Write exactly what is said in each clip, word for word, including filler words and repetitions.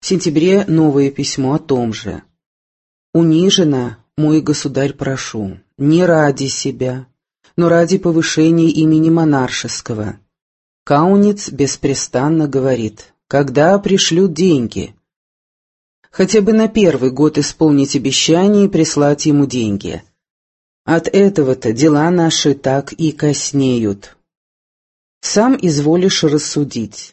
В сентябре новое письмо о том же. «Униженно, мой государь, прошу, не ради себя, но ради повышения имени монаршеского. Кауниц беспрестанно говорит, когда пришлют деньги. Хотя бы на первый год исполнить обещание и прислать ему деньги. От этого-то дела наши так и коснеют. Сам изволишь рассудить.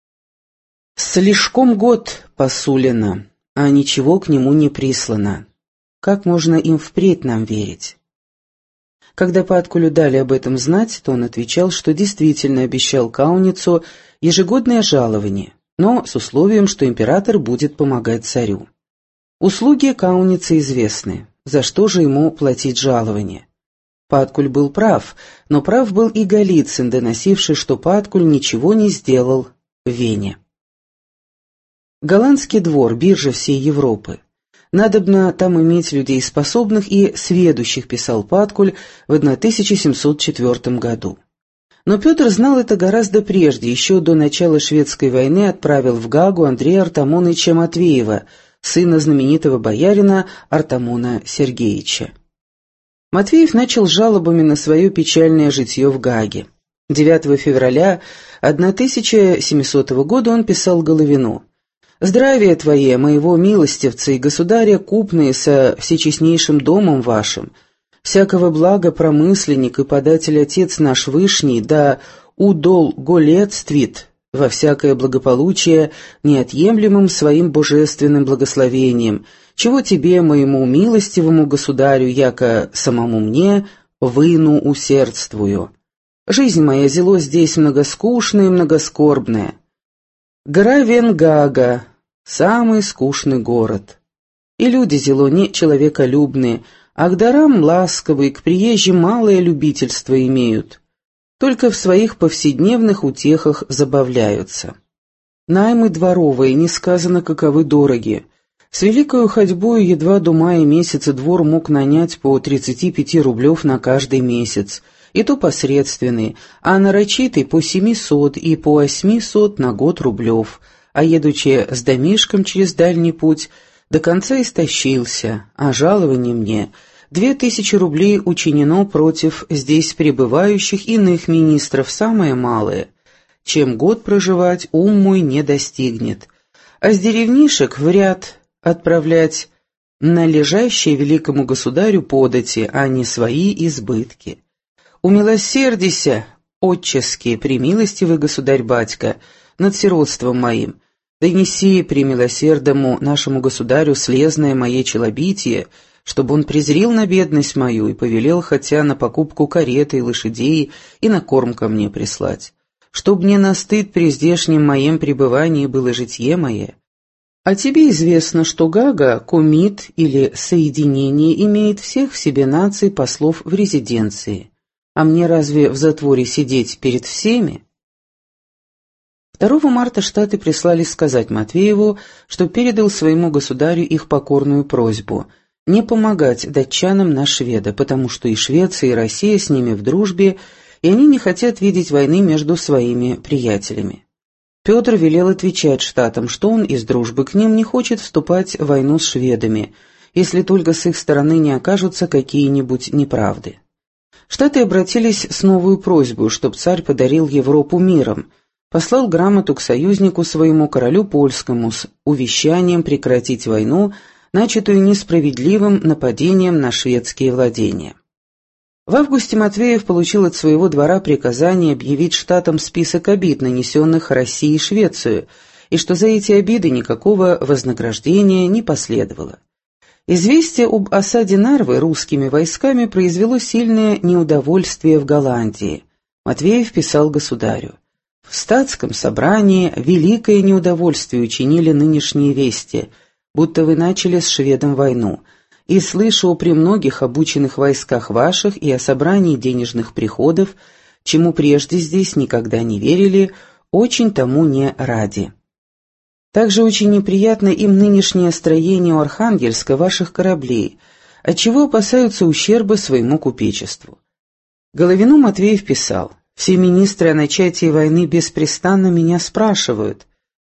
Слишком год посулено, а ничего к нему не прислано. Как можно им впредь нам верить?» Когда Паткулю дали об этом знать, то он отвечал, что действительно обещал Кауницу ежегодное жалование, но с условием, что император будет помогать царю. Услуги Кауницы известны, за что же ему платить жалование? Паткуль был прав, но прав был и Голицын, доносивший, что Паткуль ничего не сделал в Вене. Голландский двор, биржа всей Европы. Надобно там иметь людей способных и сведущих, писал Паткуль в тысяча семьсот четвёртом году. Но Петр знал это гораздо прежде, еще до начала шведской войны отправил в Гаагу Андрея Артамоновича Матвеева, сына знаменитого боярина Артамона Сергеевича. Матвеев начал жалобами на свое печальное житье в Гааге. девятого февраля тысяча семисотого года он писал Головину: «Здравие твое, моего милостивца и государя, купные со всечестнейшим домом вашим, всякого блага промысленник и податель Отец наш Вышний, да удол голецтвит во всякое благополучие неотъемлемым своим божественным благословением, чего тебе, моему милостивому государю, яко самому мне, выну усердствую. Жизнь моя зело здесь многоскучная и многоскорбная. Гора Венгага, самый скучный город. И люди зело не человеколюбные, а к дарам ласковые, к приезжим малое любительство имеют. Только в своих повседневных утехах забавляются. Наймы дворовые, не сказано каковы дороги. С великою ходьбою едва до мая месяца двор мог нанять по тридцати пяти рублев на каждый месяц, и то посредственный, а нарочитый по семисот и по восьмисот на год рублев, а едучи с домишком через дальний путь, до конца истощился, а жалование мне две тысячи рублей учинено против здесь пребывающих иных министров самое малое, чем год проживать ум мой не достигнет, а с деревнишек в ряд отправлять на лежащие великому государю подати, а не свои избытки. Умилосердися, отчески, премилостивый государь-батька, над сиротством моим, донеси премилосердому нашему государю слезное мое челобитие, чтобы он презрел на бедность мою и повелел хотя на покупку кареты и лошадей и на корм ко мне прислать, чтоб мне на стыд при здешнем моем пребывании было житье мое. А тебе известно, что Гага, комит или соединение имеет всех в себе наций послов в резиденции. А мне разве в затворе сидеть перед всеми?» второго марта Штаты прислали сказать Матвееву, что передал своему государю их покорную просьбу не помогать датчанам на шведа, потому что и Швеция, и Россия с ними в дружбе, и они не хотят видеть войны между своими приятелями. Петр велел отвечать Штатам, что он из дружбы к ним не хочет вступать в войну с шведами, если только с их стороны не окажутся какие-нибудь неправды. Штаты обратились с новой просьбой, чтоб царь подарил Европу миром, послал грамоту к союзнику своему королю польскому с увещанием прекратить войну, начатую несправедливым нападением на шведские владения. В августе Матвеев получил от своего двора приказание объявить штатам список обид, нанесенных России и Швецию, и что за эти обиды никакого вознаграждения не последовало. Известие об осаде Нарвы русскими войсками произвело сильное неудовольствие в Голландии. Матвеев писал государю: «В статском собрании великое неудовольствие учинили нынешние вести, будто вы начали с шведом войну, и слышу о премногих обученных войсках ваших и о собрании денежных приходов, чему прежде здесь никогда не верили, очень тому не ради. Также очень неприятно им нынешнее строение у Архангельска ваших кораблей, отчего опасаются ущерба своему купечеству». Головину Матвеев писал: «Все министры о начатии войны беспрестанно меня спрашивают,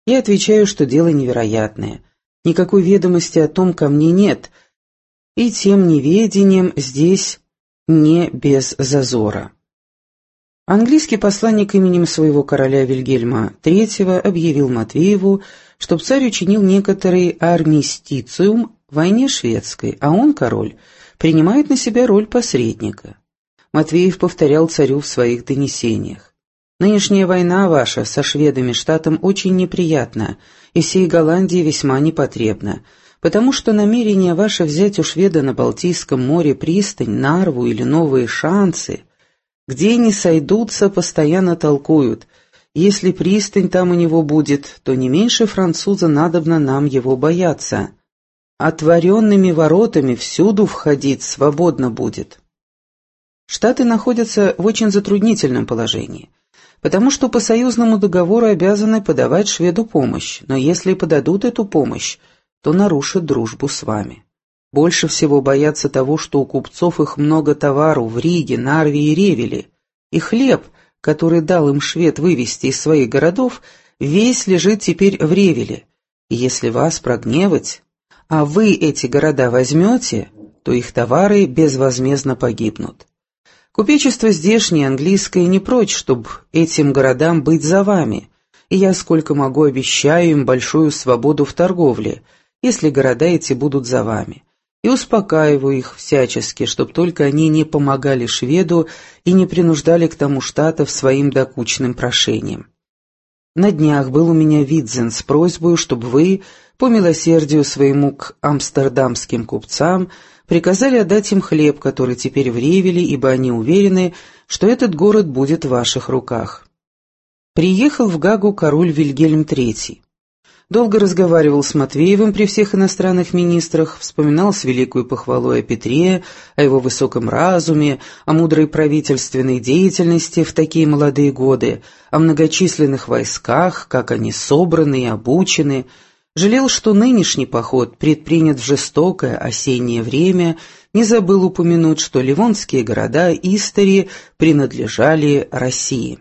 Я отвечаю, что дело невероятное. Никакой ведомости о том ко мне нет, и тем неведением здесь не без зазора. Английский посланник именем своего короля Вильгельма третьего объявил Матвееву, чтоб царь учинил некоторый армистициум в войне шведской, а он, король, принимает на себя роль посредника. Матвеев повторял царю в своих донесениях: «Нынешняя война ваша со шведами штатом очень неприятна, и сей Голландии весьма непотребна, потому что намерение ваше взять у шведа на Балтийском море пристань, Нарву или Новые Шанцы, где не сойдутся, постоянно толкуют. Если пристань там у него будет, то не меньше француза надобно нам его бояться. Отворенными воротами всюду входить свободно будет». Штаты находятся в очень затруднительном положении, потому что по союзному договору обязаны подавать шведу помощь, но если подадут эту помощь, то нарушат дружбу с вами. Больше всего боятся того, что у купцов их много товару в Риге, Нарве и Ревеле, и хлеб, который дал им швед вывезти из своих городов, весь лежит теперь в Ревеле, и если вас прогневать, а вы эти города возьмете, то их товары безвозмездно погибнут. Купечество здешнее, английское, не прочь, чтобы этим городам быть за вами, и я сколько могу обещаю им большую свободу в торговле, если города эти будут за вами, и успокаиваю их всячески, чтоб только они не помогали шведу и не принуждали к тому штатов своим докучным прошением. На днях был у меня Видзен с просьбой, чтобы вы, по милосердию своему к амстердамским купцам, приказали отдать им хлеб, который теперь в Ревеле, ибо они уверены, что этот город будет в ваших руках. Приехал в Гаагу король Вильгельм третий. Долго разговаривал с Матвеевым при всех иностранных министрах, вспоминал с великой похвалой о Петре, о его высоком разуме, о мудрой правительственной деятельности в такие молодые годы, о многочисленных войсках, как они собраны и обучены, жалел, что нынешний поход предпринят в жестокое осеннее время, не забыл упомянуть, что ливонские города Истори принадлежали России.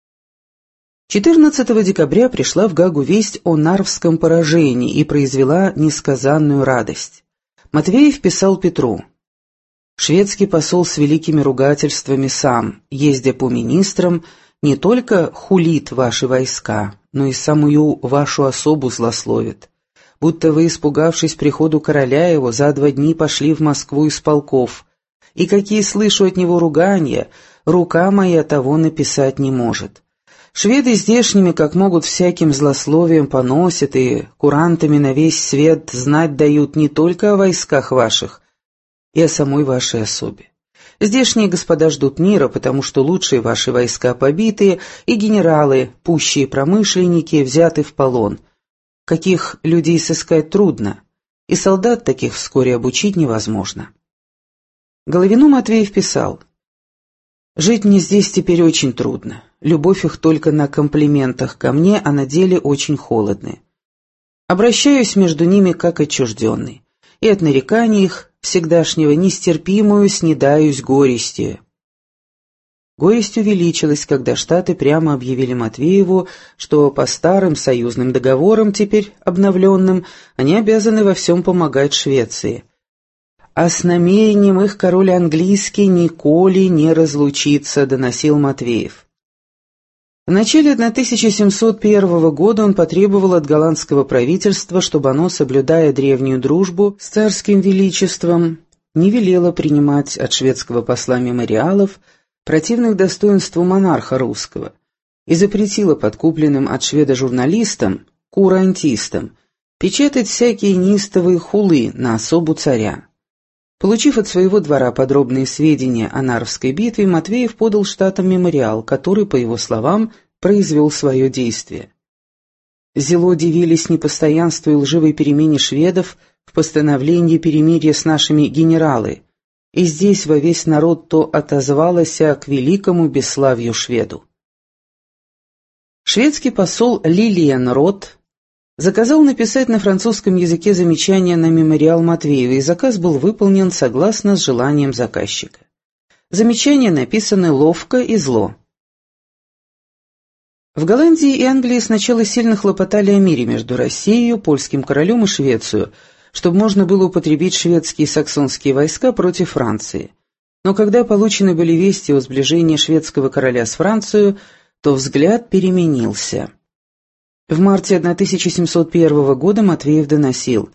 четырнадцатого декабря пришла в Гаагу весть о Нарвском поражении и произвела несказанную радость. Матвеев писал Петру: «Шведский посол с великими ругательствами сам, ездя по министрам, не только хулит ваши войска, но и самую вашу особу злословит. Будто вы, испугавшись приходу короля его, за два дни пошли в Москву из полков, и какие слышу от него ругания, рука моя того написать не может. Шведы здешними, как могут, всяким злословием поносят и курантами на весь свет знать дают не только о войсках ваших, и о самой вашей особе. Здешние господа ждут мира, потому что лучшие ваши войска побиты, и генералы, пущие промышленники, взяты в полон. Каких людей сыскать трудно, и солдат таких вскоре обучить невозможно». Головину Матвеев писал: «Жить мне здесь теперь очень трудно. Любовь их только на комплиментах ко мне, а на деле очень холодны. Обращаюсь между ними как отчужденный, и от нареканий их всегдашнего нестерпимую снедаюсь горестью». Горесть увеличилась, когда Штаты прямо объявили Матвееву, что по старым союзным договорам, теперь обновленным, они обязаны во всем помогать Швеции. «А с намерением их король английский николи не разлучится», — доносил Матвеев. В начале тысяча семьсот первого года он потребовал от голландского правительства, чтобы оно, соблюдая древнюю дружбу с царским величеством, не велело принимать от шведского посла мемориалов, противных достоинству монарха русского, и запретило подкупленным от шведа журналистам, курантистам, печатать всякие неистовые хулы на особу царя. Получив от своего двора подробные сведения о Нарвской битве, Матвеев подал штатам мемориал, который, по его словам, произвел свое действие. Зело дивились непостоянству и лживой перемене шведов в постановлении перемирия с нашими генералы, и здесь во весь народ то отозвалось к великому бесславию шведу. Шведский посол Лилиен Рот заказал написать на французском языке замечание на мемориал Матвеева, и заказ был выполнен согласно с желанием заказчика. Замечания написаны ловко и зло. В Голландии и Англии сначала сильно хлопотали о мире между Россией, польским королем и Швецией, чтобы можно было употребить шведские и саксонские войска против Франции. Но когда получены были вести о сближении шведского короля с Францией, то взгляд переменился. В марте тысяча семьсот первого года Матвеев доносил: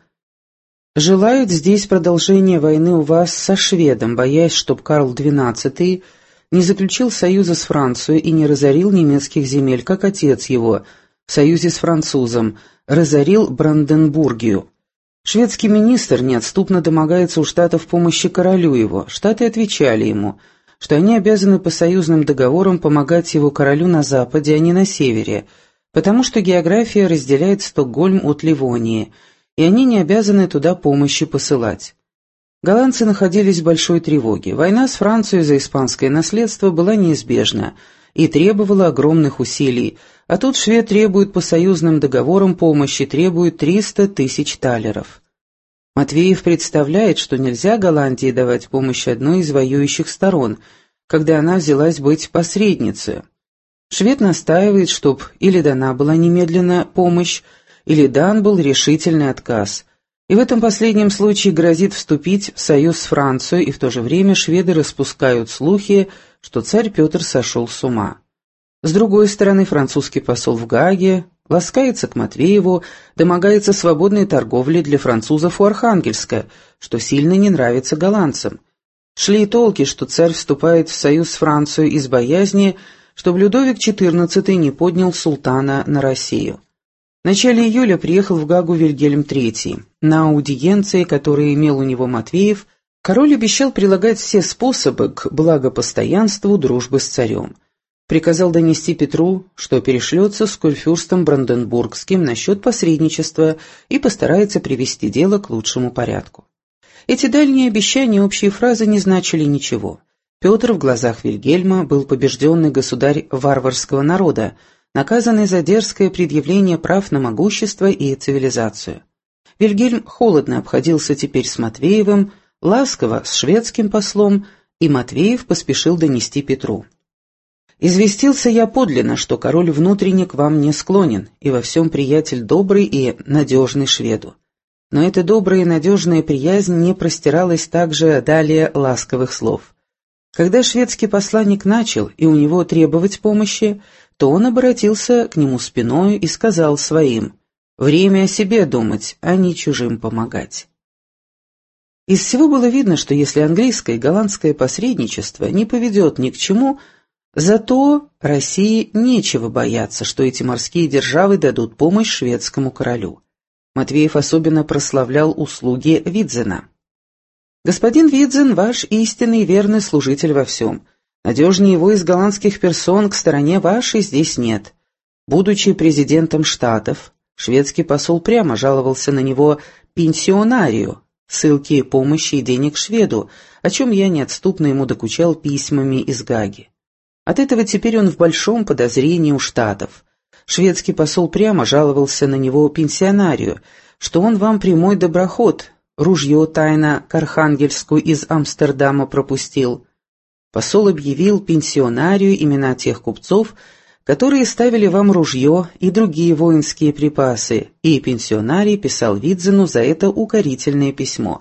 «Желают здесь продолжения войны у вас со шведом, боясь, чтоб Карл двенадцатый не заключил союза с Францией и не разорил немецких земель, как отец его, в союзе с французом, разорил Бранденбургию. Шведский министр неотступно домогается у Штатов помощи королю его. Штаты отвечали ему, что они обязаны по союзным договорам помогать его королю на западе, а не на севере, потому что география разделяет Стокгольм от Ливонии, и они не обязаны туда помощи посылать. Голландцы находились в большой тревоге. Война с Францией за испанское наследство была неизбежна и требовала огромных усилий, а тут швед требует по союзным договорам помощи, требует триста тысяч талеров. Матвеев представляет, что нельзя Голландии давать помощь одной из воюющих сторон, когда она взялась быть посредницей. Швед настаивает, чтоб или дана была немедленно помощь, или дан был решительный отказ. И в этом последнем случае грозит вступить в союз с Францией, и в то же время шведы распускают слухи, что царь Петр сошел с ума. С другой стороны, французский посол в Гааге ласкается к Матвееву, домогается свободной торговли для французов у Архангельска, что сильно не нравится голландцам. Шли и толки, что царь вступает в союз с Францией из боязни, чтобы Людовик четырнадцатый не поднял султана на Россию. В начале июля приехал в Гаагу Вильгельм третий. На аудиенции, которую имел у него Матвеев, король обещал прилагать все способы к благопостоянству дружбы с царем. Приказал донести Петру, что перешлется с курфюрстом Бранденбургским насчет посредничества и постарается привести дело к лучшему порядку. Эти дальние обещания и общие фразы не значили ничего. Петр в глазах Вильгельма был побежденный государь варварского народа, наказанный за дерзкое предъявление прав на могущество и цивилизацию. Вильгельм холодно обходился теперь с Матвеевым, ласково с шведским послом, и Матвеев поспешил донести Петру. «Известился я подлинно, что король внутренне к вам не склонен, и во всем приятель добрый и надежный шведу. Но эта добрая и надежная приязнь не простиралась также далее ласковых слов. Когда шведский посланник начал и у него требовать помощи, то он обратился к нему спиной и сказал своим: «Время о себе думать, а не чужим помогать». Из всего было видно, что если английское и голландское посредничество не поведет ни к чему, зато России нечего бояться, что эти морские державы дадут помощь шведскому королю. Матвеев особенно прославлял услуги Видзена. «Господин Видзен, ваш истинный и верный служитель во всем. Надежнее его из голландских персон к стороне вашей здесь нет. Будучи президентом Штатов, шведский посол прямо жаловался на него пенсионарию, ссылки помощи и денег шведу, о чем я неотступно ему докучал письмами из Гааги. От этого теперь он в большом подозрении у Штатов. Шведский посол прямо жаловался на него пенсионарию, что он вам прямой доброход, ружье тайно к Архангельску из Амстердама пропустил. Посол объявил пенсионарию имена тех купцов, которые ставили вам ружье и другие воинские припасы, и пенсионарий писал Видзену за это укорительное письмо.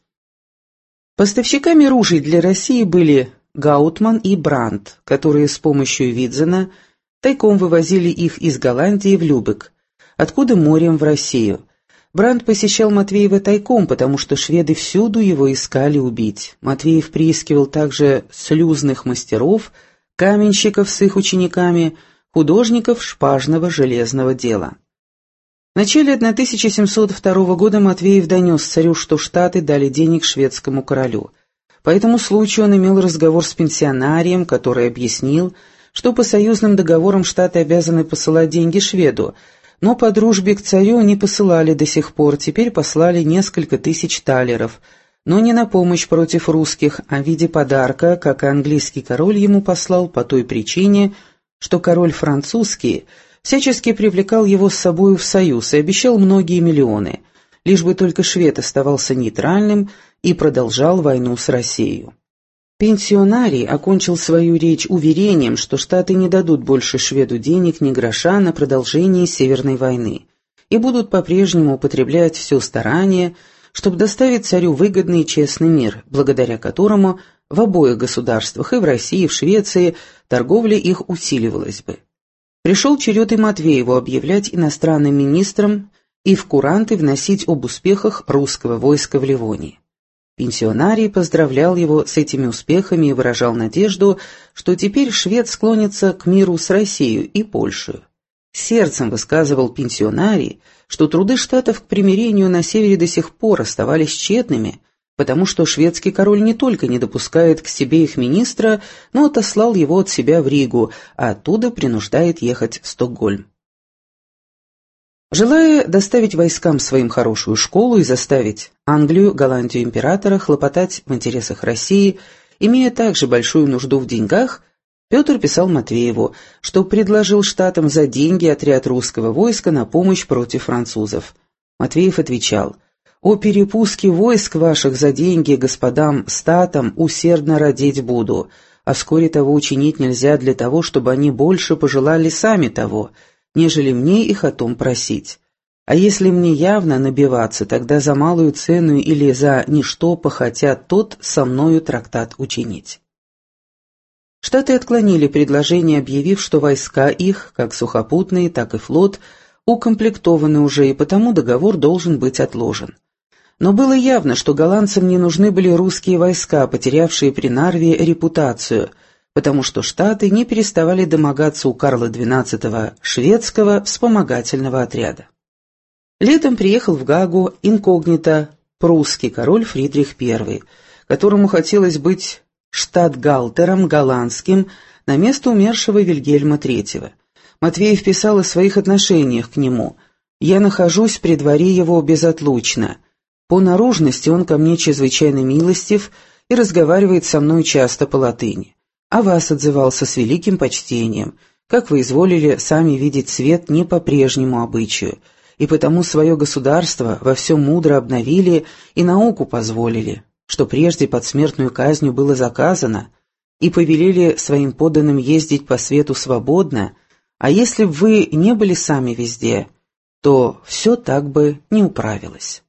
Поставщиками ружей для России были Гаутман и Брандт, которые с помощью Видзена тайком вывозили их из Голландии в Любек, откуда морем в Россию. Брандт посещал Матвеева тайком, потому что шведы всюду его искали убить. Матвеев приискивал также слюзных мастеров, каменщиков с их учениками, художников шпажного железного дела. В начале тысяча семьсот второго года Матвеев донес царю, что Штаты дали денег шведскому королю. По этому случаю он имел разговор с пенсионарием, который объяснил, что по союзным договорам Штаты обязаны посылать деньги шведу, но по дружбе к царю не посылали до сих пор, теперь послали несколько тысяч талеров, но не на помощь против русских, а в виде подарка, как и английский король ему послал по той причине, что король французский всячески привлекал его с собою в союз и обещал многие миллионы, лишь бы только швед оставался нейтральным и продолжал войну с Россией. Пенсионарий окончил свою речь уверением, что Штаты не дадут больше шведу денег ни гроша на продолжение Северной войны и будут по-прежнему употреблять все старание, чтобы доставить царю выгодный и честный мир, благодаря которому в обоих государствах, и в России, и в Швеции, торговля их усиливалась бы. Пришел черед и Матвееву объявлять иностранным министром и в куранты вносить об успехах русского войска в Ливонии. Пенсионарий поздравлял его с этими успехами и выражал надежду, что теперь швед склонится к миру с Россией и Польшей. Сердцем высказывал пенсионарий, что труды Штатов к примирению на севере до сих пор оставались тщетными, потому что шведский король не только не допускает к себе их министра, но отослал его от себя в Ригу, а оттуда принуждает ехать в Стокгольм. Желая доставить войскам своим хорошую школу и заставить Англию, Голландию императора хлопотать в интересах России, имея также большую нужду в деньгах, Петр писал Матвееву, что предложил Штатам за деньги отряд русского войска на помощь против французов. Матвеев отвечал: «О перепуске войск ваших за деньги господам статам усердно родить буду, а вскоре того учинить нельзя для того, чтобы они больше пожелали сами того, нежели мне их о том просить. А если мне явно набиваться, тогда за малую цену или за ничто похотят тот со мною трактат учинить». Штаты отклонили предложение, объявив, что войска их, как сухопутные, так и флот, укомплектованы уже, и потому договор должен быть отложен. Но было явно, что голландцам не нужны были русские войска, потерявшие при Нарве репутацию, потому что Штаты не переставали домогаться у Карла двенадцатого шведского вспомогательного отряда. Летом приехал в Гаагу инкогнито прусский король Фридрих Первый, которому хотелось быть штатгалтером голландским на место умершего Вильгельма Третьего. Матвеев писал о своих отношениях к нему: «Я нахожусь при дворе его безотлучно. По наружности он ко мне чрезвычайно милостив и разговаривает со мной часто по латыни. О вас отзывался с великим почтением, как вы изволили сами видеть свет не по прежнему обычаю, и потому свое государство во всем мудро обновили и науку позволили, что прежде под смертную казнью было заказано, и повелели своим подданным ездить по свету свободно, а если б вы не были сами везде, то все так бы не управилось».